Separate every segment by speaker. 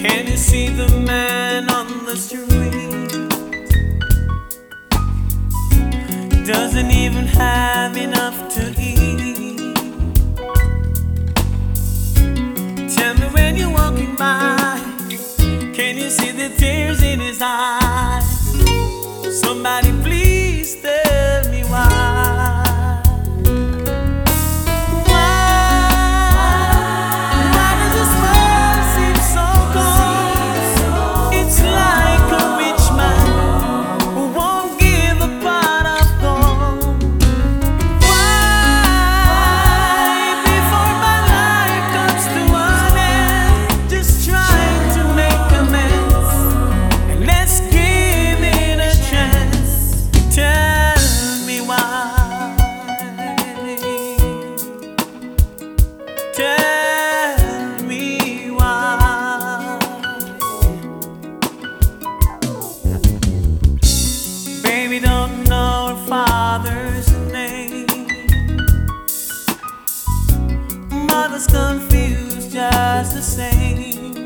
Speaker 1: Can you see the man on the street? Doesn't even have enough to eat. Tell me when you're walking by, can you see the tears in his eyes? Somebody please tell me why. Baby don't know her father's name. Mother's confused just the same,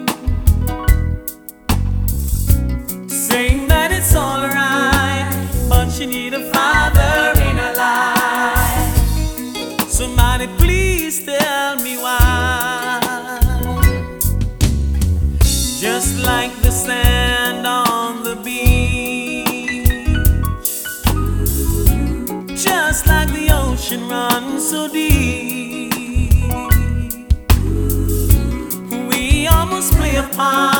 Speaker 1: saying that it's alright, but she need a father in her life. Somebody please tell me why. Just like the sand on the beach, just like the ocean runs so deep, we almost play a part